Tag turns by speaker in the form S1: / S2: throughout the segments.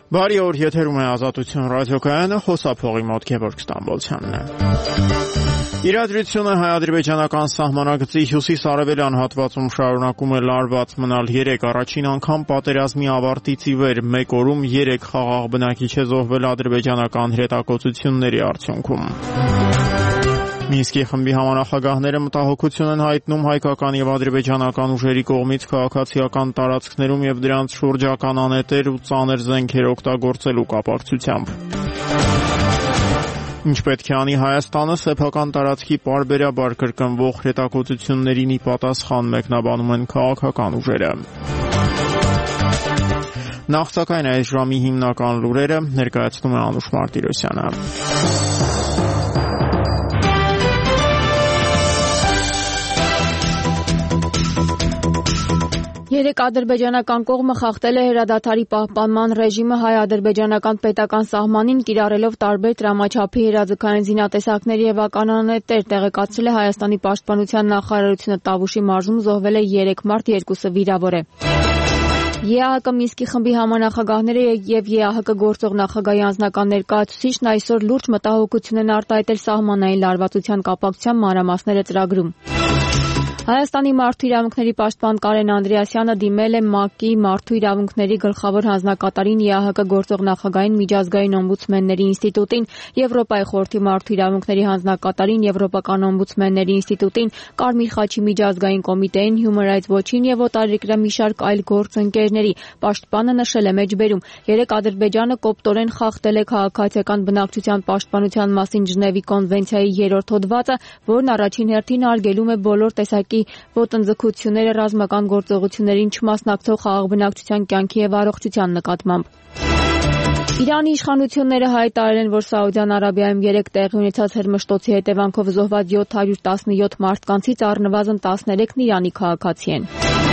S1: Բարի օր, եթերում է Ազատություն ռադիոկայանը, խոսափողի մոտ Գևորգ Ստամբոլցյանն է։ Իրադրությունը հայ-ադրբեջանական սահմանագծի հյուսիս-արևելյան հատվածում շարունակում է լարված մնալ 3 առաջին անգամ պատերազմի ավարտից ի վեր մեկ օրում 3 խաղաղ բնակիչ է զոհվել ադրբեջանական հրետակոծությունների արդյունքում։ Մինսկի խմբի համանախագահները մտահոգություն են հայտնում հայկական եւ ադրբեջանական ուժերի կողմից քաղաքացիական տարածքներում եւ դրանց շուրջական անետեր ու ծանր զենքեր օգտագործելու կապակցությամբ։ Ինչ պետք է անի Հայաստանը սեփական տարածքի պարբերաբար կրկնվող հրետակոծություններին ի պատասխան մեկնաբանում են քաղաքական ուժերը։ Նախ սակայն այս ժամի հիմնական լուրերը ներկայացնում է Անուշ Մարտիրոսյանը։
S2: Երեք ադրբեջանական կողմը խախտել է հրադադարի պահպանման ռեժիմը հայ-ադրբեջանական պետական սահմանին կիրառելով տարբեր տրամաչափի հրաձգային զինատեսակներ եւ ականանետեր, տեղեկացրել է Հայաստանի պաշտպանության նախարարությունը։ Տավուշի մարզում զոհվել է 3 մարդ, 2-ը վիրավոր է։ ԵԱՀԿ Մինսկի խմբի համանախագահները եւ ԵԱՀԿ գործող նախագահի անձնական ներկայացուցիչն այսօր լուրջ մտահոգություն են արտահայտել սահմանային լարվածության կապակցությամբ մանրամասները ծրագրում։ Հայաստանի մարդու իրավունքների պաշտպան Կարեն Անդրեասյանը դիմել է ՄԱԿ-ի մարդու իրավունքների գլխավոր հանձնակատարին, ԵԱՀԿ գործող նախագահին, միջազգային օմբուդսմենների ինստիտուտին, Եվրոպայի խորհրդի մարդու իրավունքների հանձնակատարին, Եվրոպական օմբուդսմենների ինստիտուտին, Կարմիր խաչի միջազգային կոմիտեին, Human Rights Watch-ին եւ օտարերկրյա մի շարք այլ գործընկերների։ Պաշտպանը նշել է մեջբերում. երեք Ադրբեջանը կոպտորեն խախտել է քաղաքացիական բնակչության պաշտպանության մասին Ժնևի կոնվենցիայի 3-րդ հոդվածը, որն առաջին հերթին արգելում է բոլոր տեսակի ոտնձգությունները ռազմական գործողություններին չմասնակցող խաղաղ բնակչության կյանքի եւ առողջության նկատմամբ։ Իրանի իշխանությունները հայտարարել են, որ Սաուդյան Արաբիայում 3 տեղի ունեցած հրմշտոցի հետևանքով զոհված 717 մարդկանցից առնվազն 13-ն Իրանի քաղաքացի են։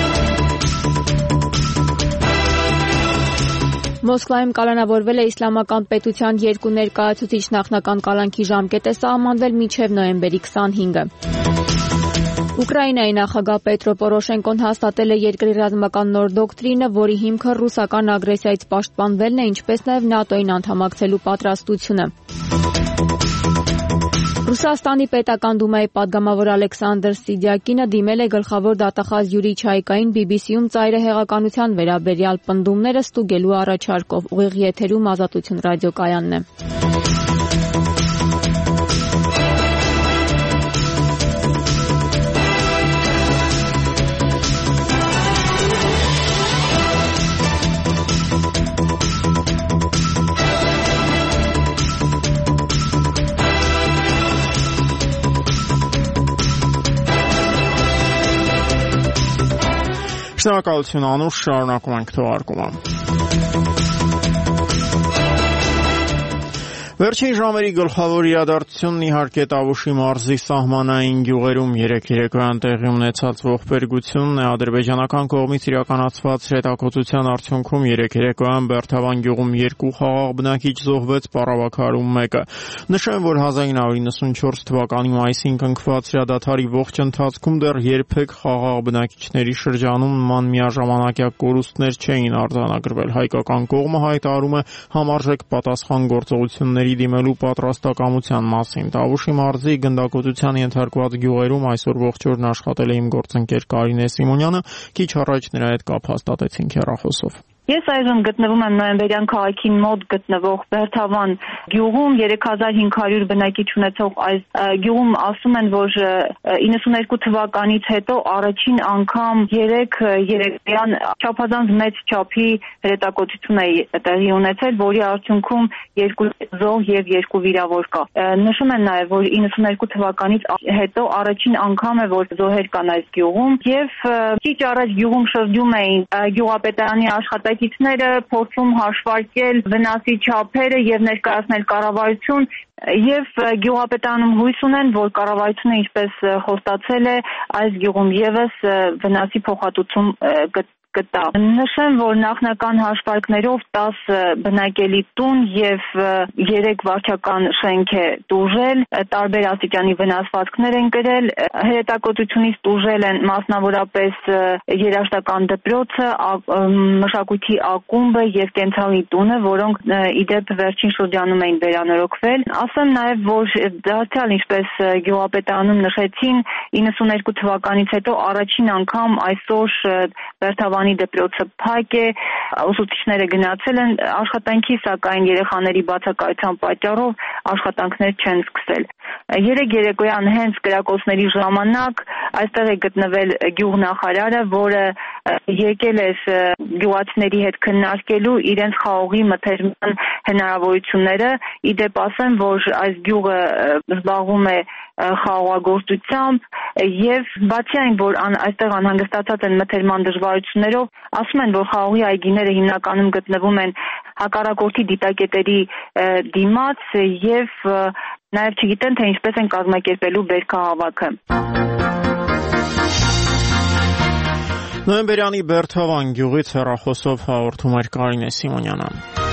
S2: Մոսկվայում կալանավորվել է իսլամական պետության 2 ներկայացուցիչ, նախնական կալանքի ժամկետ է սահմանվել մինչև նոյեմբերի 25-ը։ Ուկրաինայի նախագահ Պետրո Պորոշենկոն հաստատել է երկրի ռազմական նոր դոկտրինը, որի հիմքը ռուսական ագրեսիայից պաշտպանվելն է, ինչպես նաև ՆԱՏՕ-ին անդամակցելու պատրաստությունը։ Ռուսաստանի պետական դումայի падգամավոր Ալեքսանդր Սիդյակինը դիմել է գլխավոր դատախազ Յուրի Չայկային BBC-ում ծայրահեղականության վերաբերյալ պնդումները ստուգելու առաջարկով։ Ուղիղ եթերում Ազատություն ռադիոկայանն է։
S1: Շնորհակալություն Անուշ, շարունակում ենք թողարկումը։ Վերջին ժամերի գլխավոր իրադարձությունն իհարկե Տավուշի մարզի սահմանային գյուղերում 3 երեկոյան տեղի ունեցած ողբերգությունն է։ Ադրբեջանական կողմից իրականացված հրետակոծության արդյունքում 3 երեկոյան Բերթավան գյուղում 2 խաղաղ բնակիչ զոհվեց, Պառավաքարում 1-ը։ Նշեմ, որ 1994 թվականի մայիսին կնքված հրադադարի ողջ ընթացքում դեռ երբեք խաղաղ բնակիչների շրջանում նման միաժամանակյա կորուստներ չէին արձանագրվել։ Հայկական կողմը հայտարարում է համարժեք պատասխան գործողությունների դիմելու պատրաստակամության մասին։ Տավուշի մարզի գնդակոծության ենթարկված գյուղերում այսօր ողջ օրն աշխատել է իմ գործընկեր Կարինե Սիմոնյանը, քիչ առաջ նրա հետ կապ հաստատեցինք հեռախոսով։
S3: Ես այժմ գտնվում եմ Նոյեմբերյան քաղաքին մոտ գտնվող Բերթավան գյուղում, 3500 բնակիչ ունեցող այս գյուղում ասում են, որ 92 թվականից հետո առաջին անգամ 3 երեկոյան չափազանց մեծ չափի հրետակոծություն է տեղի ունեցել, որի արդյունքում 2 զոհ եւ 2 վիրավոր կա։ Նշում են նաեւ, որ 92 թվականից հետո առաջին անգամ է, որ զոհեր կան այս գյուղում եւ քիչ առաջ գյուղում շրջում էին գյուղապետարանի աշխատակիցները, փորձում հաշվարկել վնասի չափերը եւ ներկայացնել կառավարություն եւ գյուղապետարանում հույս ունեն, որ կառավարությունը ինչպես խոստացել է այս գյուղում եւս վնասի փոխհատուցում կտա։ Նշեմ, որ նախնական հաշվարկներով 10 բնակելի տուն եւ 3 վարչական շենք է տուժել, տարբեր աստիճանի վնասվածքներ են կրել, հետագործությունից տուժել են մասնավորապես երաժշտական դպրոցը, մշակույթի ակումբը եւ կենցաղի տունը, որոնք իդեպ վերջին շրջանում էին վերանորոգվել։ Ասեմ նաեւ, որ դարձյալ ինչպես գյուղապետարանում նշեցին, 92 թվականից հետո առաջին անգամ այսօր Բերթավանի դպրոցը փակ է, ուսուցիչները գնացել են աշխատանքի, սակայն երեխաների բացակայության պատճառով աշխատանքներ չեն սկսել։ Երեկ երեկոյան հենց կրակոցների ժամանակ այստեղ է գտնվել գյուղնախարարը, որը եկել է գյուղացիների հետ քննարկելու իրենց խաղողի մթերման հնարավորությունները։ Իդեպ ասեմ, որ այս գյուղը զբաղվում է խաղողագործությամբ եւ բացի այն, որ այստեղ անհանգստացած են մթերման դժվարություններով, ասում են, որ խաղողի այգիները հիմնականում գտնվում են հակառակորդի դիտակետերի դիմաց եւ նաեւ չգիտեն, թե ինչպես են կազմակերպելու բերքահավաքը։
S1: Նոյեմբերյանի Բերթավան գյուղից հեռախոսով հաղորդում էր Կարինե Սիմոնյանը։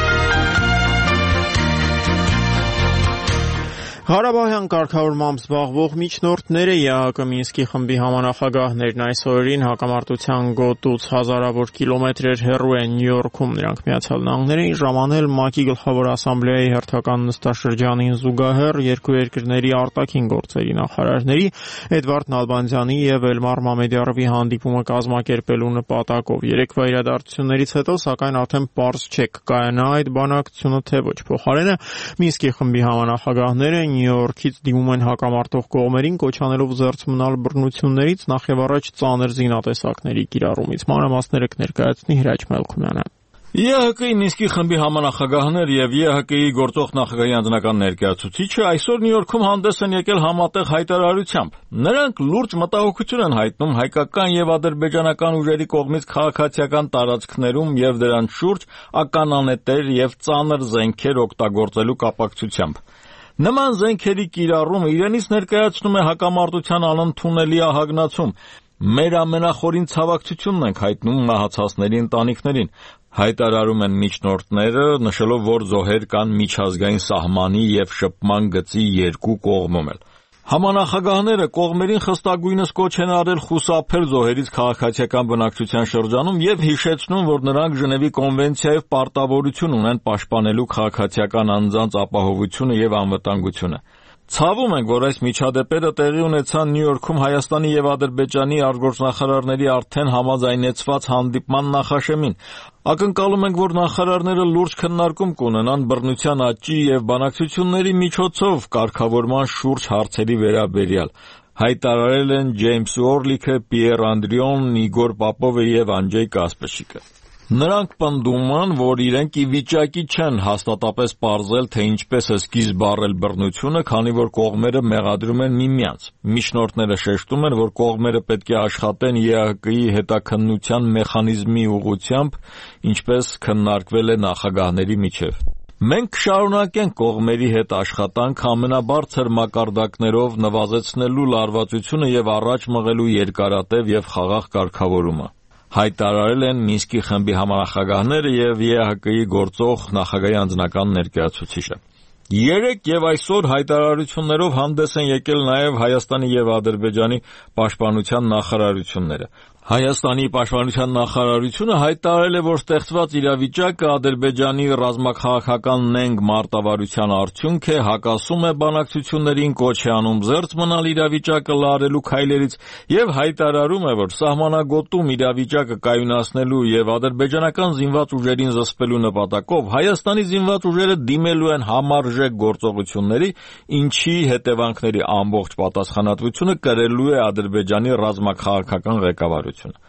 S1: Ղարաբաղյան կարգավորմամբ զբաղվող միջնորդները ԵԱՀԿ Մինսկի խմբի համանախագահներն այս օրերին հակամարտության գոտուց հազարավոր կիլոմետրեր հեռու են Նյու Յորքում։ Նրանք Միացյալ Նահանգներին ժամանել ՄԱԿ-ի Գլխավոր ասամբլեայի հերթական նստաշրջանին զուգահեռ երկու երկրների արտաքին գործերի նախարարների Էդվարդ Նալբանդյանի եւ Էլմար Մամեդյարովի հանդիպումը կազմակերպելու նպատակով։ Երեկվա իրադարձություններից հետո, սակայն արդեն պարզ չէ կկայանա այդ բանակցությունը թե ոչ։ Փոխարենը Մինսկի խմբի համանախագահները Նյու Յորքից դիմում են հակամարտող կողմերին, կոչ անելով զերծ մնալ բռնություններից, նախ եւ առաջ ծանր զինատեսակների կիրառումից։ Մանրամասները կներկայացնի Հրաչ Մելքումյանը։
S4: ԵԱՀԿ-ի Մինսկի խմբի համանախագահներ եւ ԵԱՀԿ-ի գործող նախագահի անձնական ներկայացուցիչը այսօր Նյու Յորքում հանդես են եկել համատեղ հայտարարությամբ։ Նրանք լուրջ մտահոգություն են հայտնում հայկական եւ ադրբեջանական ուժերի կողմից քաղաքացիական տարածքներում եւ դրանց շուրջ ականանետեր եւ ծանր զենքեր օգտագործելու կապակցությամբ։ Նման զենքերի կիրառումը իրենից ներկայացնում է հակամարտության անընդունելի ահագնացում։ Մեր ամենախորին ցավակցությունն ենք հայտնում մահացածների ընտանիքներին, հայտարարում են միջնորդները, նշելով, որ զոհեր կան միջազգային սահմանի եւ շփման գծի երկու կողմում էլ։ Համանախագահները կողմերին խստագույնս կոչ են արել խուսափել զոհերից քաղաքացիական բնակչության շրջանում եւ հիշեցնում, որ նրանք Ժնևի կոնվենցիայով պարտավորություն ունեն պաշտպանելու քաղաքացիական անձանց ապահովությունը եւ անվտանգությունը։ Ցավում ենք, որ այս միջադեպերը տեղի ունեցան Նյու Յորքում Հայաստանի եւ Ադրբեջանի արտգործնախարարների արդեն համաձայնեցված հանդիպման նախաշեմին։ Ակնկալում ենք, որ նախարարները լուրջ քննարկում կունենան բռնության աճի եւ բանակցությունների միջոցով կարգավորման շուրջ հարցերի վերաբերյալ։ Հայտարարել են Ջեյմս Օրլիքը, Պիեր Անդրիոնն, Իգոր Պապովը եւ Անջեյ Կասպեշիկը։ Նրանք պնդում են, որ իրենք ի վիճակի չեն հաստատապես պարզել, թե ինչպես է սկիզբ առել բռնությունը, քանի որ կողմերը մեղադրում են միմյանց։ Միջնորդները շեշտում են, որ կողմերը պետք է աշխատեն ԵԱՀԿ-ի հետաքննության մեխանիզմի ուղղությամբ, ինչպես քննարկվել է նախագահների միջև։ Մենք կշարունակենք կողմերի հետ աշխատանք ամենաբարձր մակարդակներով նվազեցնելու լարվածությունը եւ առաջ մղելու երկարատև եւ խաղաղ կարգավորումը։ Հայտարարել են Մինսկի խմբի համանախագահները եւ ԵԱՀԿ-ի գործող նախագահի անձնական ներկայացուցիչը։ Երեկ եւ այսօր հայտարարություններով հանդես են եկել նաեւ Հայաստանի եւ Ադրբեջանի պաշտպանության նախարարությունները։ Հայաստանի պաշտպանության նախարարությունը հայտարարել է, որ ստեղծված իրավիճակը Ադրբեջանի ռազմաքաղաքական նենգ մարտավարության արդյունք է, հակասում է բանակցություններին, կոչ է անում զերծ մնալ իրավիճակը լարելու քայլերից եւ հայտարարում է, որ սահմանագոտում իրավիճակը կայունացնելու եւ ադրբեջանական զինված ուժերին զսպելու նպատակով Հայաստանի զինված ուժերը դիմելու են համարժեք գործողությունների, ինչի հետևանքների ամբողջ պատասխանատվությունը կրելու է Ադրբեջանի ռազմաքաղաքական ղեկավարությունը։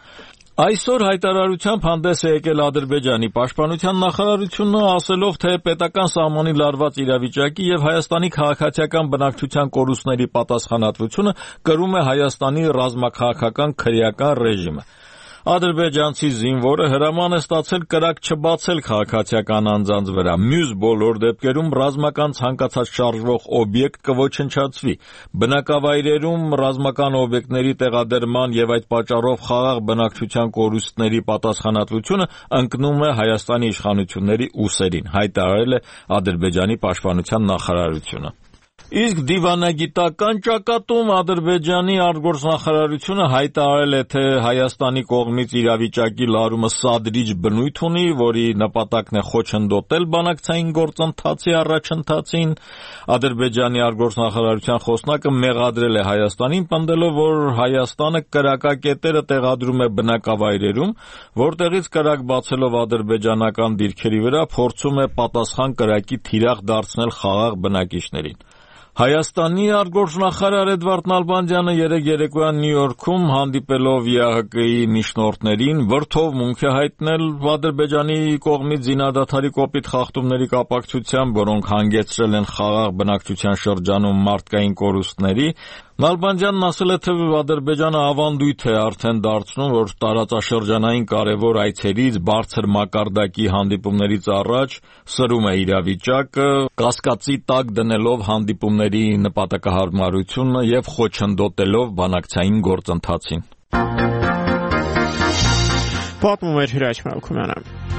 S4: Այսօր հայտարարությամբ հանդես է եկել Ադրբեջանի պաշտպանության նախարարությունը, ասելով, թե պետական սահմանի լարված իրավիճակի եւ Հայաստանի քաղաքացիական բնակչության կորուստների պատասխանատվությունը կրում է Հայաստանի ռազմաքաղաքական քրեական ռեժիմը։ Ադրբեջանցի զինվորը հրաման է ստացել կրակ չբացել քաղաքացիական անձանց վրա։ Մյուս բոլոր դեպքերում ռազմական ցանկացած շարժվող օբյեկտ կոչնչացվի։ Բնակավայրերում ռազմական օբյեկտների տեղադրման եւ այդ պատճառով խաղաղ բնակչության կորուստների պատասխանատվությունը ընկնում է Հայաստանի իշխանությունների ուսերին, հայտարարել է Ադրբեջանի պաշտպանության նախարարությունը։ Իսկ դիվանագիտական ճակատում Ադրբեջանի արտգործնախարարությունը հայտարարել է, թե Հայաստանի կողմից իրավիճակի լարումը սադրիչ բնույթ ունի, որի նպատակն է խոչընդոտել բանակցային գործընթացի առաջընթացին։ Ադրբեջանի արտգործնախարարության խոսնակը մեղադրել է Հայաստանին, պնդելով, որ Հայաստանը կրակակետերը տեղադրում է բնակավայրերում, որտեղից կրակ բացելով ադրբեջանական դիրքերի վրա փորձում է պատասխան կրակի թիրախ դարձնել խաղաղ բնակիչներին։ Հայաստանի արտգործնախարար Էդվարդ Նալբանդյանը երեկ երեկոյան Նյու Յորքում հանդիպելով ԵԱՀԿ-ի միջնորդներին վրդով մունք է հայտնել Ադրբեջանի կողմից զինադադարի կոպիտ խախտումների կապակցությամբ, որոնք հանգեցրել են խաղաղ բնակչության շրջանում մարդկային կորուստների։ Նալբանդյանն ասել է, թե Ադրբեջանը ավանդույթ է արդեն դարձնում, որ տարածաշրջանային կարևոր այցերից, բարձր մակարդակի հանդիպումներից առաջ սրում է իրավիճակը, կասկածի տակ դնելով հանդիպումների նպատակահարմարությունը եւ խոչընդոտելով բանակցային գործընթացին։
S1: Պատմում է Հրաչ Մալքումյանը։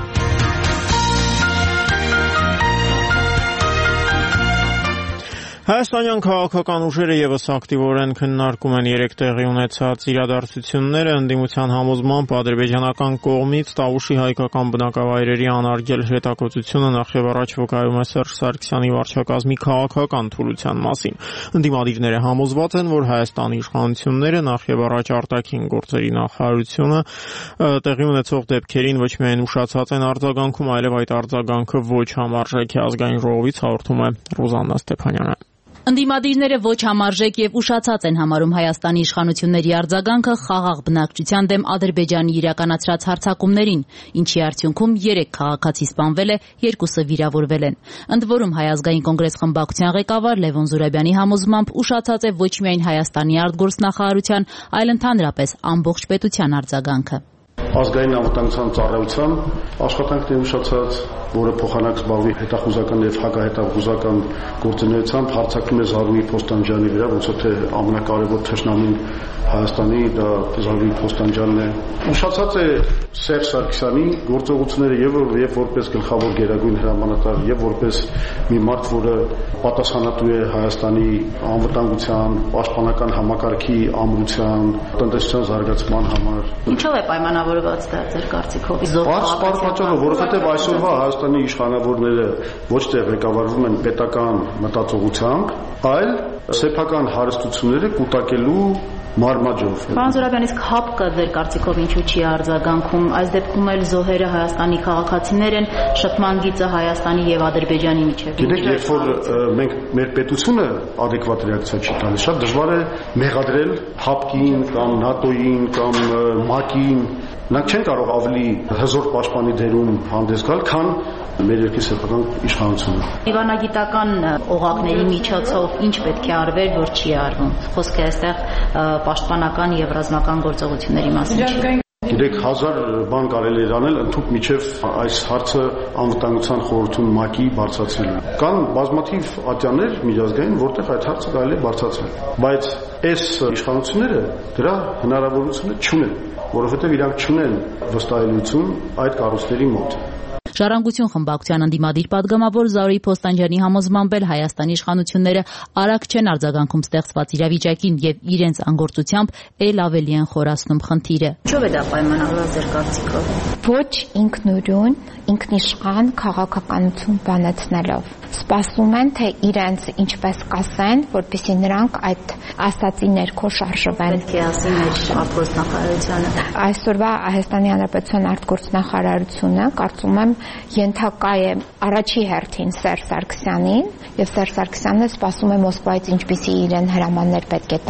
S1: Հայաստանյան քաղաքական ուժերը եւս ակտիվորեն քննարկում են երեք տեղի ունեցած իրադարձությունները, ընդդիմության համոզմամբ ադրբեջանական կողմից Տավուշի հայկական բնակավայրերի անարգել հետաքրքրությունը նախ եւ առաջ վկայում է Սերժ Սարգսյանի վարչակազմի քաղաքական թուլության մասին։ Ընդդիմադիրները համոզված են, որ Հայաստանի իշխանությունները նախ եւ առաջ արտաքին գործերի նախարարությունը տեղի ունեցող դեպքերին ոչ միայն ուշացած են արձագանքում, այլև այդ արձագանքը ոչ համարժեք է, ազգային ժողովից հաղորդում է Ռոզաննա Ստեփանյանը։
S5: Ընդդիմադիրները ոչ համարժեք եւ ուշացած են համարում Հայաստանի իշխանությունների արձագանքը խաղաղ բնակչության դեմ Ադրբեջանի իրականացրած հարձակումներին, ինչի արդյունքում 3 քաղաքացի սպանվել է, 2-ը վիրավորվել են։ Ընդ որում Հայ ազգային կոնգրես խմբակցության ղեկավար Լևոն Զուրաբյանի համոզմամբ ուշացած է ոչ միայն Հայաստանի արտգործնախարարության, այլ ընդհանրապես ամբողջ պետության արձագանքը։
S6: Ազգային անվտանգության ծառայության աշխատանքն է ուշացած, որը փոխանակ զբաղվի հետախուզական եւ հակահետախուզական գործունեությամբ հարձակվում է Զարուհի Փոստանջյանի վրա, ոնց թե ամենակարևոր թշնամին Հայաստանի դա Զարուհի Փոստանջյանն է։ Ուշացած է Սերժ Սարգսյանի գործողությունները եւ որպես գլխավոր գերագույն հրամանատար եւ որպես մի մարդ, որը պատասխանատու է Հայաստանի անվտանգության, պաշտպանական համակարգի ամրության, տնտեսության զարգացման համար։
S5: Ինչով է պայմանավորված դա ձեր կարծիքով։
S6: Բարձր պատճառով, որովհետեւ այսօրվա Հայաստանի իշխանավորները ոչ թե ղեկավարվում են պետական մտածողությամբ, այլ սեփական հարստությունները կուտակելու մարմաջով։
S5: Պարոն Զուրաբյան, իսկ ՀԱՊԿ-ը ձեր կարծիքով ինչու չի արձագանքում։ Այս դեպքում էլ զոհերը Հայաստանի քաղաքացիներ են, շփման գիծը Հայաստանի եւ Ադրբեջանի միջեւ։
S6: Գիտեք, երբ որ մենք մեր պետությունը adekvat ռեակցիա չի տալիս, շատ դժվար է մեղադրել ՀԱՊԿ-ին կամ ՆԱՏՕ-ին կամ ՄԱԿ-ին։ Նրանք չեն կարող ավելի հզոր պաշտպանի դերում հանդես գալ, քան մեր երկրի սեփական իշխանությունը։
S5: Դիվանագիտական օղակների միջոցով ինչ պետք է արվեր, որ չի արվում։ Խոսքը այստեղ պաշտպանական եւ ռազմական գործողությունների մասին։
S6: Գիտեք, 1000 բան կարելի է անել ընդհանուր միջև այս հարցը անվտանգության խորհրդում ՄԱԿ-ի բարձրացնելու։ Կան բազմաթիվ ատյաններ միջազգային, որտեղ այդ հարցը կարելի է բարձրացնել։ Բայց այս իշխանությունները դրա հնարավորությունը չունեն, որովհետև իրանք չունեն վստահելիություն այդ կառույցների մոտ։
S5: Ժառանգություն խմբակցության ընդդիմադիր պատգամավոր Զարուհի Փոստանջյանի համոզմամբ Հայաստանի իշխանությունները արագ չեն արձագանքում ստեղծված իրավիճակին եւ իրենց անգործությամբ ել ավելի են խորացնում խնդիրը։ Ինչով է դա պայմանավորված ձեր կարծիքով։
S7: Ոչ ինքնուրույն, ինքնիշխան քաղաքականություն բանացնելով։ Սպասում են, թե իրենց ինչպես կասեն, որպեսզի նրանք այդ ասացի ներքո շարժվեն։
S5: Պետք է ասի մեր արտգործնախարարությունը։
S7: Այսօրվա Հայաստանի Հանրապետության արտգործնախարարությունը կարծում եմ ենթակա է առաջի հերթին Սերժ Սարգսյանին եւ Սերժ Սարգսյանը սպասում է Մոսկվայից ինչպիսի իրեն հրամաններ պետք է տան։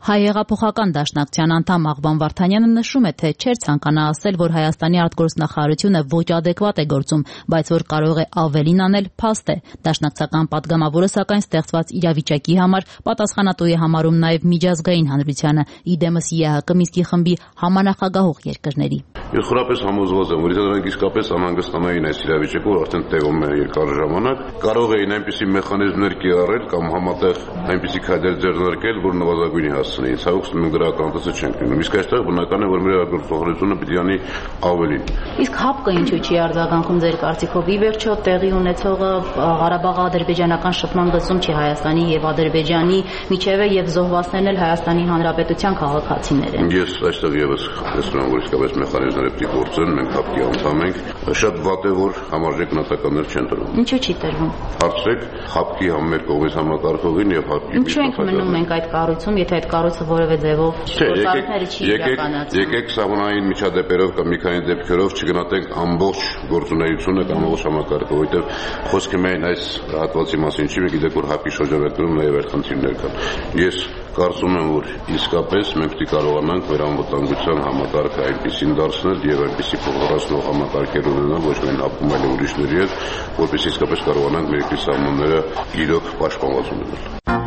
S5: Հայ-հեղափոխական դաշնակցության անդամ Աղբան Վարդանյանը նշում է, թե չէր ցանկանա ասել, որ Հայաստանի արտգործնախարարությունը ոչ ադեկվատ է գործում, բայց որ կարող է ավելին անել, փաստ է։ Դաշնակցական падգամավորը սակայն ստեղծված իրավիճակի համար պատասխանատու է համարում նաև միջազգային հանրությանը, իդեմս ԵԱՀԿ Մինսկի խմբի համանախագահող երկրների։
S8: Ես խորապես համոզված եմ, որ իրենք իսկապես անհանգստանային այս իրավիճակով արդեն տևում է երկար ժամանակ, կարող էին այնպիսի մեխանիզմներ կիրառել կամ համատեղ այնպիսի քայլեր ձեռնարկել, որ նվազագույնի հասցնեին։ Ցավոք մենք դրա կանտեսը չենք լինում։ Իսկ այստեղ բնական է, որ մեր արտգործնախարարությունը պիտի անի ավելին։
S5: Իսկ ՀԱՊԿ-ը ինչու չի արձագանքում ձեր կարծիքով։ Ի վերջո տեղի ունեցողը Ղարաբաղի-ադրբեջանական շփման գծում չի Հայաստանի եւ Ադրբեջանի միջև է եւ զոհվածներն էլ Հայաստանի Հանրապետության քաղաքացիներ են։
S8: Ես այստեղ եւս տեսնում եմ, որ իսկապես մեխանիզմները պիտի գործեն, մենք ՀԱՊԿ-ի անդամ ենք։ Շատ վատ է, որ համարժեք գնահատականներ չեն տրվում։
S5: Ինչու չի տրվում։
S8: Հարցրեք ՀԱՊԿ-ի մեր կողմից համակարգողին եւ ՀԱՊԿ-ի։
S5: Ինչու ենք մնում մենք այդ կառույցում, եթե այդ կառույցը որևէ ձևով գործառույթները չի իրականացնում։
S8: Եկեք սահմանային միջադեպերով կամ մի քանի դեպքերով չգնահատենք ամբողջ գործունեությունը կամ ամբողջ համակարգը, որովհետեւ խոսքը միայն այս հատվածի մասին չի, գիտեք որ ՀԱՊԿ-ի շրջանակներում նաեւ այդ խնդիրներ կան։ Ես կարծում եմ, որ իսկապես մենք պետք է կարողանանք մեր անվտանգության համակարգը այնպեսին դարձնել եւ այնպեսի փոխհարացնող համակարգեր ունենալ ոչ միայն ՀԱՊԿ-ում, այլ ուրիշների հետ, որպեսզի իսկապես կարողանանք մեր երկրի սահմանները իրոք պաշտպանված ունենալ։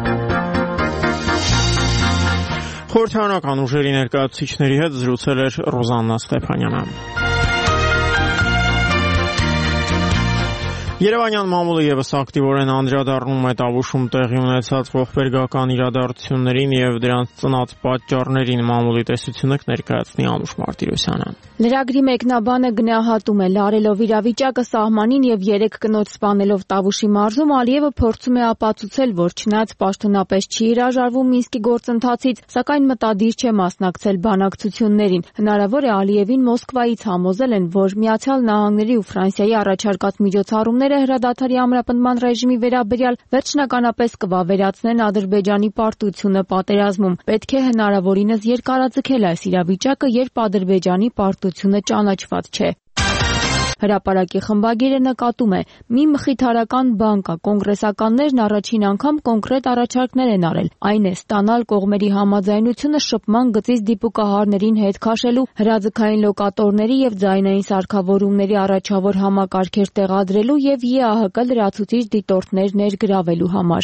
S1: Խորհրդարանական ուժերի ներկայացուցիչների հետ զրուցել էր Ռոզաննա Ստեփանյանը։ Երևանյան մամուլը եւս ակտիվորեն անդրադառնում է Տավուշում տեղի ունեցած ողբերգական իրադարձություններին եւ դրանց ծնած պատճառներին։ Մամուլի տեսությունը կներկայացնի Անուշ Մարտիրոսյանը։
S2: Լրագրի մեկնաբանը գնահատում է լարելով իրավիճակը սահմանին եւ 3 կնոջ սպանելով Տավուշի մարզում, Ալիևը փորձում է ապացուցել, որ չնայած պաշտոնապես չի հրաժարվում Մինսկի գործընթացից, սակայն մտադիր չէ մասնակցել բանակցություններին։ Հնարավոր է Ալիևին Մոսկվայից համոզել են, որ Միացյալ Նահանգների ու Ֆրանսիայի առաջարկած միջոցառումները հրադադարի ամրապնդման ռեժիմի վերաբերյալ վերջնականապես կվավերացնեն Ադրբեջանի պարտությունը պատերազմում։ Պետք է հնարավորինս երկարաձգել այս իրավիճակը, երբ Ադրբեջանի պարտությունը ճանաչված չէ։ Հրապարակի խմբագիրը նկատում է, մի մխիթարական բան կա, կոնգրեսականներն առաջին անգամ կոնկրետ առաջարկներ են արել, այն է ստանալ կողմերի համաձայնությունը շփման գծից դիպուկահարներին հետ քաշելու, հրաձգային լոկատորների եւ ձայնային սարքավորումների առաջավոր համակարգեր տեղադրելու եւ ԵԱՀԿ լրացուցիչ դիտորդներ ներգրավելու համար։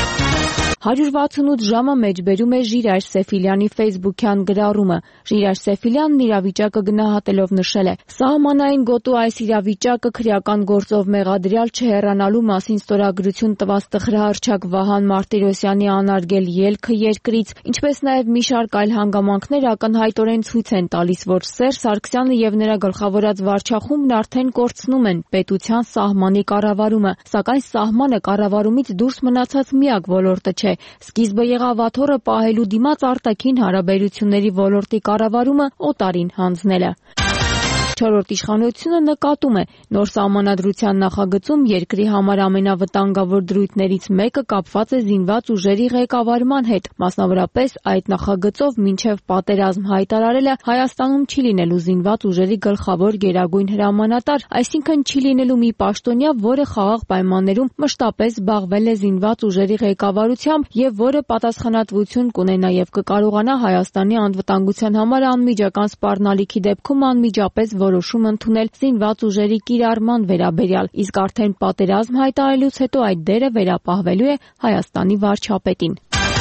S2: 168 ժամը մեջբերում է Ժիրայր Սեֆիլյանի ֆեյսբուքյան գրառումը։ Ժիրայր Սեֆիլյանն իրավիճակը գնահատելով նշել է. «Սահմանային գոտու այս իրավիճակը քրեական գործով մեղադրյալ չհեռանալու մասին ստորագրություն տված տխրահռչակ Վահան Մարտիրոսյանի անարգել ելքը երկրից, ինչպես նաև մի շարք այլ հանգամանքներ ակնհայտորեն ցույց են տալիս, որ Սերժ Սարգսյանը եւ նրա գլխավորած վարչախումբն արդեն կորցնում են պետության սահմանի կառավարումը, սակայն սահմանը կառավարումից դուրս մնացած միակ ոլորտը չէ։ Սկիզբը եղավ աթոռը պահելու դիմաց արտաքին հարաբերությունների ոլորտի կառավարումը օտարին հանձնելը»։ Չորրորդ իշխանությունը նկատում է, նոր սահմանադրության նախագծում երկրի համար ամենավտանգավոր դրույթներից մեկը կապված է զինված ուժերի ղեկավարման հետ։ Մասնավորապես այդ նախագծով մինչև պատերազմ հայտարարելը Հայաստանում չի լինելու զինված ուժերի գլխավոր գերագույն հրամանատար, այսինքն չի լինելու մի պաշտոնյա, որը խաղաղ պայմաններում մշտապես զբաղվել է զինված ուժերի ղեկավարությամբ եւ որը պատասխանատվություն կունենա եւ կկարողանա Հայաստանի անվտանգության համար անմիջական սպառնալիքի դեպքում անմիջապես որոշում ընդունել զինված ուժերի կիրառման վերաբերյալ, իսկ արդեն պատերազմ հայտարարելուց հետո այդ դերը վերապահվելու է Հայաստանի վարչապետին։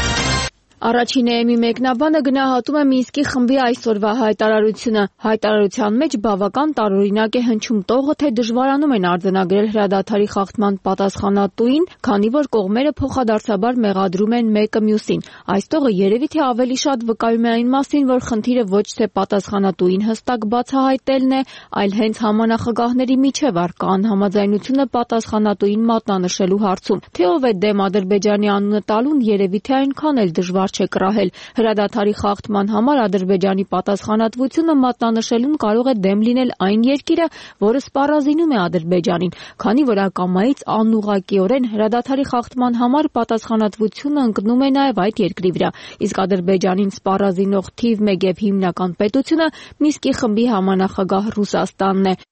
S2: Առաջին ԵՄ-ի մեկնաբանը գնահատում է Մինսկի խմբի այսօրվա հայտարարությունը։ Հայտարարության մեջ բավական տարօրինակ է հնչում տողը, թե դժվարանում են արձանագրել հրադադարի խախտման պատասխանատուին, քանի որ կողմերը փոխադարձաբար մեղադրում են մեկը մյուսին։ Այս տողը երևի թե ավելի շատ վկայում է այն մասին, որ խնդիրը ոչ թե պատասխանատուին հստակ բացահայտելն է, այլ հենց համանախագահների միջև առկա անհամաձայնությունը պատասխանատուին մատնանշելու հարցում։ Թե ով է դեմ Ադրբեջանի անունը տալուն, երևի թե այնքան էլ դժվար չէ կռահել։ Հրադադարի խախտման համար Ադրբեջանի պատասխանատվությունը մատնանշելուն կարող է դեմ լինել այն երկիրը, որը սպառազինում է Ադրբեջանին, քանի որ ակամայից անուղղակիորեն հրադադարի խախտման համար պատասխանատվությունը ընկնում է նաև այդ երկրի վրա, իսկ Ադրբեջանին սպառազինող թիվ 1 եւ հիմնական պետությունը Մինսկի խմբի համանախագահ Ռուսաստանն է։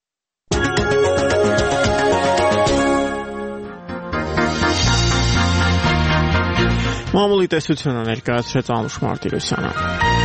S1: Մամուլի տեսությունը ներկայացրեց Անուշ Մարտիրոսյանը։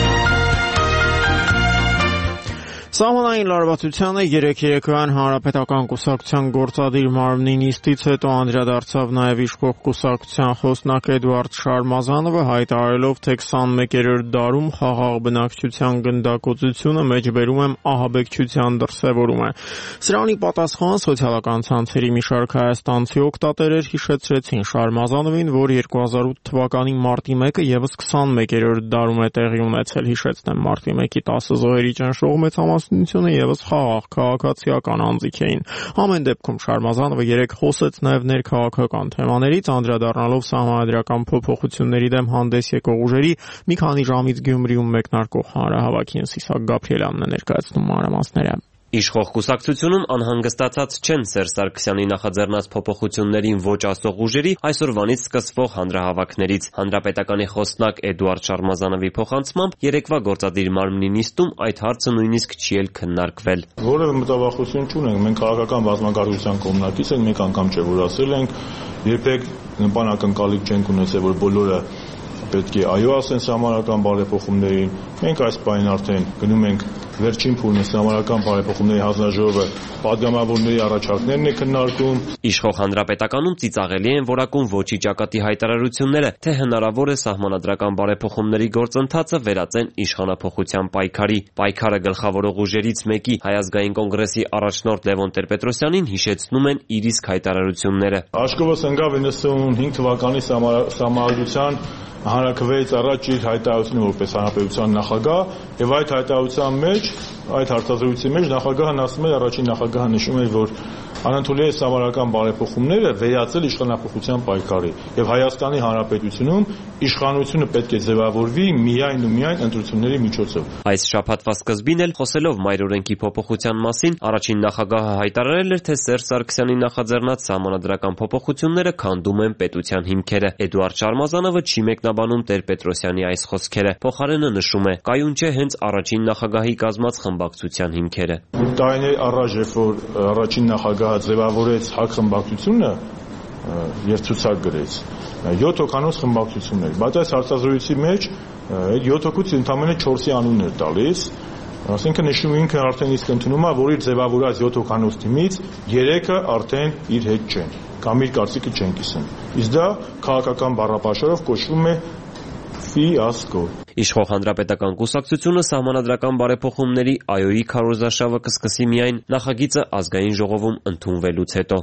S1: Սահմանային լարվածությանը 3 երեկոյան Հանրապետական կուսակցության գործադիր մարմնի նիստից հետո անդրադարձավ նաև իշխող կուսակցության խոսնակ Էդուարդ Շարմազանովը, հայտարարելով, թե 21-րդ դարում խաղաղ բնակչության գնդակոծությունը մեջբերում եմ ահաբեկչության դրսևորում է։ Սրանի պատասխան սոցիալական ցանցերի մի շարք հայաստանցի օգտատերեր հիշեցրեցին Շարմազանովին, որ 2008 թվականի մարտի 1-ը եւս 21-րդ դարում է տեղի ունեցել, հիշեցնեմ, մարտի 1-ի 10 զոհերի ճնշող մեծամասնությունը եւս խաղաղ քաղաքացիական անձիկ էին։ Ամեն դեպքում Շարմազանովը 3 խոսեց նաև ներքաղաքական թեմաներից, անդրադառնալով սահմանադրական փոփոխությունների դեմ հանդես եկող ուժերի մի քանի ժամից Գյումրիում մեկնարկող հանրահավաքին Սիսակ Գաբրիելյանն է ներկայացնում մանրամասները։
S9: Իշխող կուսակցությունում անհանգստացած չեն Սերժ Սարգսյանի նախաձեռնած փոփոխություններին ոչ ասող ուժերի այսօրվանից սկսվող հանրահավաքներից։ Հանրապետականի խոսնակ Էդուարդ Շարմազանովի փոխանցմամբ երեկվա գործադիր մարմնի նիստում այդ հարցը նույնիսկ չի էլ քննարկվել։
S10: Որևէ մտավախություն չունենք, մենք քաղաքական բազմակարգության կողմնակից ենք, մեկ անգամ չէ որ ասել ենք, երբեք նպանակընկալիք չենք ունեցել, որ բոլորը պետք է այո ասեն սահմանական բարեփոխումներին։ Մենք այս պահին արդեն գնում ենք վերջին փուլն սահմանական բարեփոխումների հանձնաժողովը պատգամավորների առաջարկներն է քննարկում։
S9: Իշխող Հանրապետականում ծիծաղելի են որակում ոչի ճակատի հայտարարությունները, թե հնարավոր է սահմանադրական բարեփոխումների գործընթացը վերածեն իշխանափոխության պայքարի։ Պայքարը գլխավորող ուժերից մեկի Հայ ազգային կոնգրեսի առաջնորդ Լևոն Տեր-Պետրոսյանին հիշեցնում են իր իսկ հայտարարությունները։
S10: Աշկովս ընկավ 95 թվականի սահմանադրության հանրաքվեից առաջ իր հայտարարությունը որպես հանրապետության նախագահ, եւ այդ հայտարարության մեջ, այդ հարցազրույցի մեջ նախագահն ասում էր, առաջին նախագահը նշում էր, որ անընդունելի է սահմանադրական բարեփոխումները վերածել իշխանափոխության պայքարի, եւ Հայաստանի Հանրապետությունում իշխանությունը պետք է ձևավորվի միայն ու միայն ընտրությունների միջոցով։
S9: Այս շաբաթվա սկզբին էլ խոսելով մայրօրենքի փոփոխության մասին, առաջին նախագահը հայտարարել էր, թե Սերժ Սարգսյանի նախաձեռնած սահմանադրական փոփոխությունները քանդում են պետության հիմքերը։ Էդուարդ Շարմազանովը չի մեկնաբանում Տեր-Պետրոսյանի այս խոսքերը։ Փոխարենը նշում է, կայուն չէ հենց առաջին նախագահի կազմած խմբակցության հիմքերը։
S10: Տարիներ առաջ, երբ որ առաջին նախագահը ձևավորեց ՀԱԿ խմբակցությունը եւ ցուցակ գրեց 7 հոգանոց խմբակցություններ, բայց այս հարցազրույցի մեջ այդ 7 հոգուց ընդամենը 4-ի անունն էր տալիս, ասենքն նշում ինքը արդեն իսկ ընդունում է, որ իր ձևավորած 7 հոգանոց թիմից 3-ը արդեն իր հետ չեն կամ իր կարծիքը չեն կիսում։ Իսկ դա քաղաքական բառապաշարով կոչվում է ֆիասկո։
S9: Իշխող Հանրապետական կուսակցությունը սահմանադրական բարեփոխումների այոյի քարոզարշավը կսկսի միայն նախագիծը ազգային ժողովում ընդունվելուց հետո։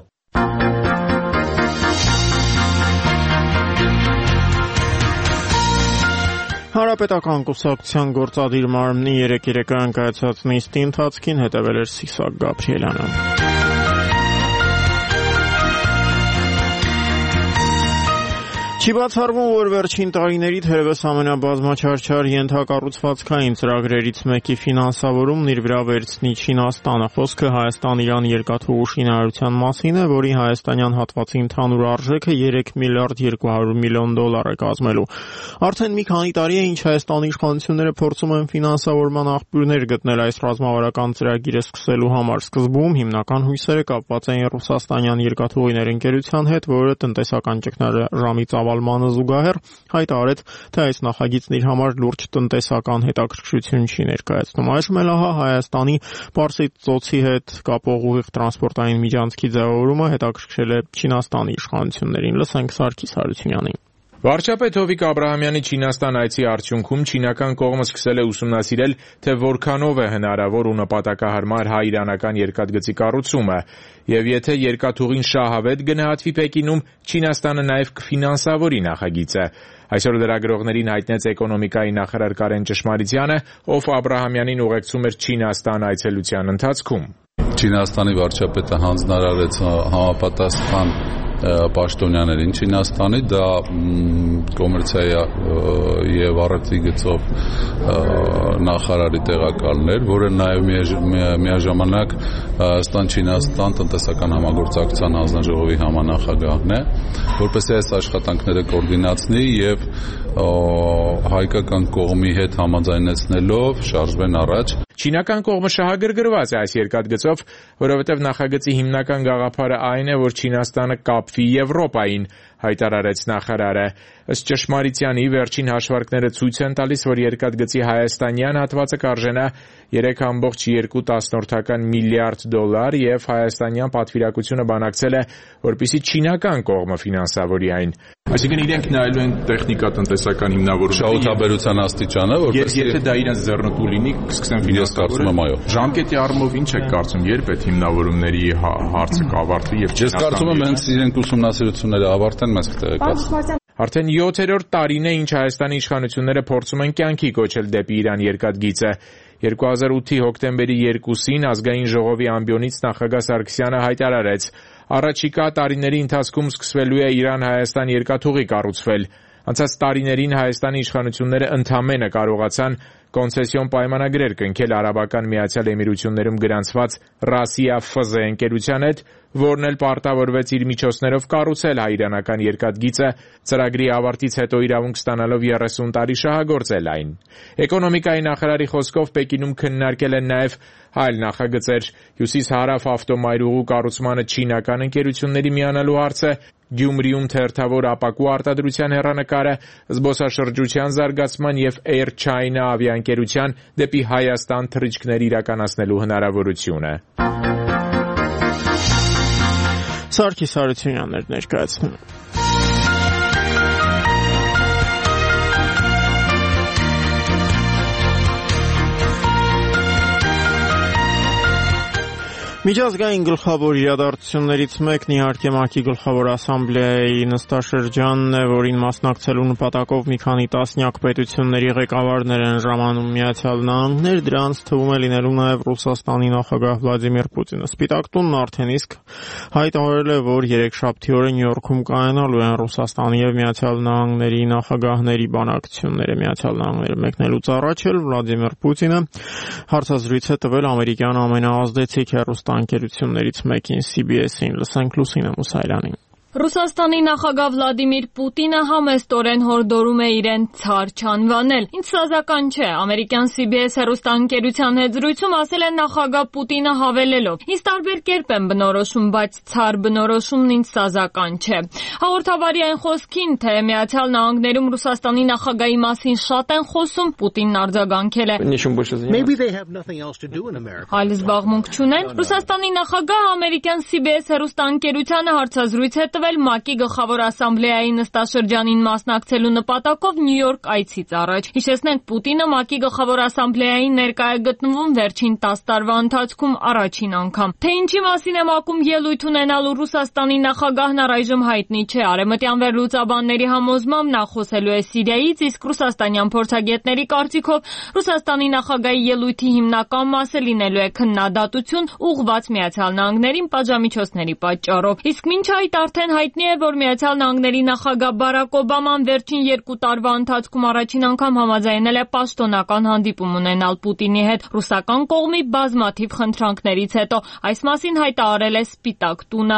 S1: Հանրապետական կուսակցության գործադիր մարմնի 3 երեկոյան կայացած նիստի ընթացքին հետևել էր Սիսակ Գաբրիելյանը։ Չի բացառվում, որ վերջին տարիների թերևս ամենաբազմաչարչար ենթակառուցվածքային ծրագրերից մեկի ֆինանսավորումն իր վրա վերցնի Չինաստանը։ Խոսքը Հայաստան-Իրան երկաթուղու շինարարության մասին է, որի հայաստանյան հատվածի ընդհանուր արժեքը 3 միլիարդ 200 միլիոն դոլար է կազմելու։ Արդեն մի քանի տարի է, ինչ Հայաստանի իշխանությունները փորձում են ֆինանսավորման աղբյուրներ գտնել այս ռազմավարական ծրագիրը սկսելու համար։ Սկզբում հիմնական հույսերը կապված էին ռուսաստանյան երկաթուղիներ ընկերության հետ, որը տնտեսական ճգնաժամի ծավալմանը զուգահեռ հայտարարեց, թե այս նախագիծն իր համար լուրջ տնտեսական հետաքրքրություն չի ներկայացնում։ Այժմ էլ ահա Հայաստանի Պարսից ծոցի հետ կապող ուղիղ տրանսպորտային միջանցքի ձևավորումը հետաքրքրել է Չինաստանի իշխանություններին։ Լսենք Սարգիս Հարությունյանին։
S11: Վարչապետ Հովիկ Աբրահամյանի Չինաստան այցի արդյունքում չինական կողմը սկսել է ուսումնասիրել, թե որքանով է հնարավոր ու նպատակահարմար հայ-իրանական երկաթգծի կառուցումը, եւ եթե երկաթուղին շահավետ գնահատվի Պեկինում, Չինաստանը նաեւ կֆինանսավորի նախագիծը։ Այսօր լրագրողներին հայտնեց էկոնոմիկայի նախարար Կարեն Ճշմարիտյանը, ով Աբրահամյանին ուղեկցում էր Չինաստան այցելության ընթացքում։
S12: Չինաստանի վարչապետը հանձնարարեց համապատասխան պաշտոնյաներին Չինաստանի, դա կոմերցիայի եւ առևտրի գծով նախարարի տեղակալն էր, որը նաեւ միաժամանակ Հայաստան-Չինաստան տնտեսական համագործակցության հանձնաժողովի համանախագահն է, որպեսզի այս աշխատանքները կոորդինացնի եւ հայկական կողմի հետ համաձայնեցնելով շարժվեն առաջ։
S11: Չինական կողմը շահագրգռված է այս երկաթգծով, որովհետև նախագծի հիմնական գաղափարը այն է, որ Չինաստանը կապվի Եվրոպային։ հայտարարեց նախարարը։ Ըստ ճշմարիտյանի վերջին հաշվարկները ցույց են տալիս, որ երկաթգծի հայաստանյան հատվածը կարժենա 3.2 միլիարդ դոլար եւ հայաստանյան պատվիրակությունը բանակցել է, որպեսզի չինական կողմը ֆինանսավորի այն։
S13: Այսինքն իրենք նայելու են տեխնիկա-տնտեսական հիմնավորումների
S12: շահութաբերության աստիճանը, որպեսզի
S13: եթե դա իրենց ձեռնտու լինի, կսկսեն ֆինանսավորել։ Ժամկետի առումով ինչ եք կարծում, երբ այդ հիմնավորումների հարցը կավարտվի եւ
S12: Ես կարծում եմ հենց իրենք ուսումնասիրությունները ավարտեն, մենք կտեղեկացնենք։
S11: Արդեն 7-րդ տարին է, ինչ Հայաստանի իշխանությունները փորձում են կյանքի կոչել դեպի Իրան երկաթգիծը։ 2008-ի հոկտեմբերի 2-ին ազգային ժողովի ամբիոնից նախագահ Սարգսյանը հայտարարեց. առաջիկա տարիների ընթացքում սկսվելու է Իրան-Հայաստան երկաթուղի կառուցվել։ Անցած տարիներին Հայաստանի իշխանությունները ընդամենը կարողացան կոնցեսիոն պայմանագրեր կնքել Արաբական Միացյալ Էմիրություններում գրանցված Ռասիա ՖԶ ընկերության հետ, որն էլ պարտավորվեց իր միջոցներով կառուցել հայ-իրանական երկաթգիծը, ծրագրի ավարտից հետո իրավունք ստանալով 30 տարի շահագործել այն։ Էկոնոմիկայի նախարարի խոսքով Պեկինում քննարկել են նաև այլ նախագծեր՝ հյուսիս-հարավ ավտոմայրուղու կառուցմանը չինական ընկերությունների միանալու հարցը, Գյումրիում թերթավոր ապակու արտադրության հեռանկարը, զբոսաշրջության զարգացման եւ Air China ավիաընկերության դեպի Հայաստան թռիչքներ իրականացնելու հնարավորությունը։
S1: Սարգիս Հարությունյանն էր ներկայացնում։ Միջազգային գլխավոր իրադարձություններից մեկն իհարկե ՄԱԿ-ի գլխավոր ասամբլեայի նստաշրջանն է, որին մասնակցելու նպատակով մի քանի տասնյակ պետությունների ղեկավարներ են ժամանում Միացյալ Նահանգներ, դրանց թվում է լինելու նաև Ռուսաստանի նախագահ Վլադիմիր Պուտինը։ Սպիտակ տունն արդեն իսկ հայտարարել է, որ երեքշաբթի օրը Նյու Յորքում կայանալու են Ռուսաստանի եւ Միացյալ Նահանգների նախագահների բանակցությունները։ Միացյալ Նահանգները մեկնելուց առաջ էլ Վլադիմիր Պուտինը հարցազրույց է տվել ամերիկյան ամենաազդեցիկ հեռուստաընկերություններից մեկին CBS-ին։ Լսենք Լուսինե Մուսայելյանին։
S2: Ռուսաստանի նախագահ Վլադիմիր Պուտինը համեստորեն հորդորում է իրեն ցար չանվանել։ Ինչ սազական չէ, ամերիկյան CBS հեռուստաընկերության հետ զրույցում ասել է նախագահ Պուտինը հավելելով. «Ինձ տարբեր կերպ են բնորոշում, բայց ցար բնորոշումն ինձ սազական չէ»։ Հաղորդավարի այն խոսքին, թե Միացյալ Նահանգներում Ռուսաստանի նախագահի մասին շատ են խոսում, Պուտինն արձագանքել է. «Այլ զբաղմունք չունեն»։ Ռուսաստանի նախագահը ամերիկյան CBS հեռուստաընկերությանը հարցազրույց է ՄԱԿ-ի գլխավոր ասամբլեայի նստաշրջանին մասնակցելու նպատակով Նյու Յորք այցից առաջ։ Հիշեցնենք, Պուտինը ՄԱԿ-ի գլխավոր ասամբլեային ներկա է գտնվում վերջին 10 տարվա ընթացքում առաջին անգամ։ Թե ինչի մասին է ՄԱԿ-ում ելույթ ունենալու Ռուսաստանի նախագահն առայժմ հայտնի չէ։ Արևմտյան վերլուծաբանների համոզմամբ նա խոսելու է Սիրիայից, իսկ ռուսաստանյան փորձագետների կարծիքով Ռուսաստանի նախագահի ելույթի հիմնական մասը լինելու է քննադատություն ուղղված Միացյալ Նահանգներին պատժամիջոցների պատճառով։ Իսկ մինչ այդ արդեն հայտնի է, որ Միացյալ Նահանգների նախագահ Բարակ Օբաման վերջին 2 տարվա ընթացքում առաջին անգամ համաձայնել է պաշտոնական հանդիպում ունենալ Պուտինի հետ ռուսական կողմի բազմաթիվ խնդրանքներից հետո։ Այս մասին հայտարարել է Սպիտակ տունը։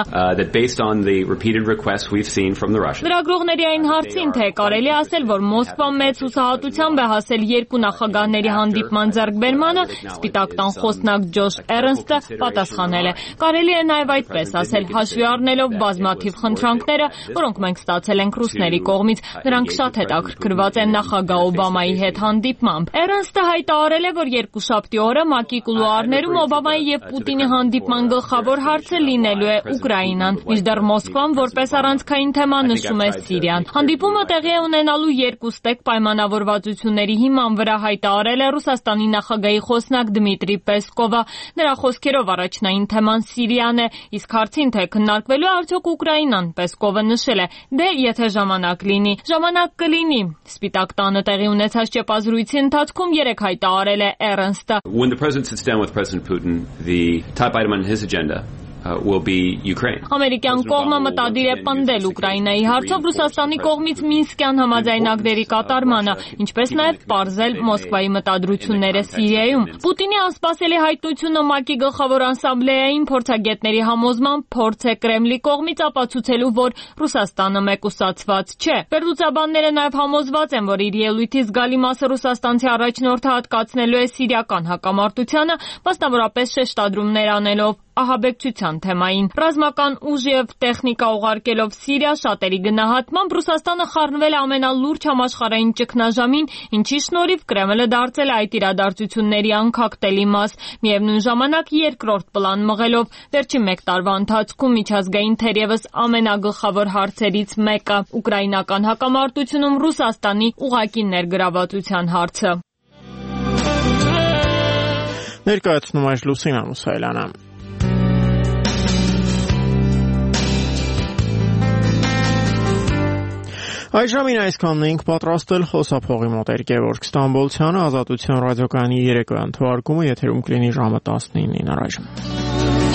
S2: Լրագրողների այն հարցին, թե կարելի ասել, որ Մոսկվան մեծ հուսահատությամբ է հասել երկու նախագահների հանդիպման ձեռքբերմանը, Սպիտակ տան խոսնակ Ջոշ Էրնստը պատասխանել է. «Կարելի է նաև այդպես ասել, հաշվի առնելով բազմաթիվ խնդրանքները, որոնք մենք ստացել ենք ռուսների կողմից, նրանք շատ հետաքրքրված են նախագահ Օբամայի հետ հանդիպմամբ»։ Էրնստը հայտարարել է, որ երկուշաբթի օրը ՄԱԿ-ի կուլուարներում Օբամայի եւ Պուտինի հանդիպման գլխավոր հարցը լինելու է Ուկրաինան, մինչդեռ Մոսկվան որպես առանցքային թեմա նշում է Սիրիան։ Հանդիպումը տեղի է ունենալու երկուստեք պայմանավորվածությունների հիման վրա, հայտարարել է Ռուսաստանի նախագահի խոսնակ Դմիտրի Պեսկովը։ Նրա խոսքերով առաջնային թեման Սիրիան է, իսկ հարցին, թե քննարկվելու արդյոք Ուկրաինան, Պեսկովը նշել է. «Դե եթե ժամանակ լինի, ժամանակ կլինի»։ Սպիտակ տանը տեղի ունեցած ճեպազրույցի ընթացքում երեք հայտարարել է Էրնստը.
S14: When the president sits down with President Putin, the top item on his agenda will be Ukraine.
S2: Ամերիկյան կողմը մտադիր է պնդել Ուկրաինայի հարցով Ռուսաստանի կողմից Մինսկյան համաձայնագրերի կատարմանը, ինչպես նաև պարզել Մոսկվայի մտադրությունները Սիրիայում։ Պուտինի անսպասելի հայտնությունը ՄԱԿ-ի գլխավոր ասամբլեային փորձագետների համոզմամբ փորձ է Կրեմլի կողմից ապացուցելու, որ Ռուսաստանը մեկուսացված չէ։ Վերլուծաբանները նաև համոզված են, որ իր ելույթի զգալի մասը ռուսաստանցի առաջնորդը հատկացնելու է սիրիական հակամարտությանը, մասնավորապես շեշտադրումներ անելով
S15: ահաբեկչության թեմային։ Ռազմական ուժ եւ տեխնիկա ուղարկելով Սիրիա շատերի գնահատմամբ Ռուսաստանը խառնվել է ամենալուրջ համաշխարհային ճգնաժամին, ինչի շնորհիվ Կրեմլը դարձել է այդ իրադարձությունների անկախտելի մաս, միևնույն ժամանակ երկրորդ պլան մղելով վերջին 1 տարվա ընթացքում միջազգային թերևս ամենագլխավոր հարցերից մեկը՝ ուկրաինական հակամարտությունում Ռուսաստանի ուղղակի ներգրավվածության հարցը։
S1: Ներկայացնում է Լուսինա Մուսայելյանը։ Այժմին այսքանն էինք պատրաստել խոսափողի մոտ Գևորգ Ստամբոլցյանը, Ազատության ռադիոկայանի երեկոյան թողարկումը եթերում կլինի ժամը 19-ին առայժմ։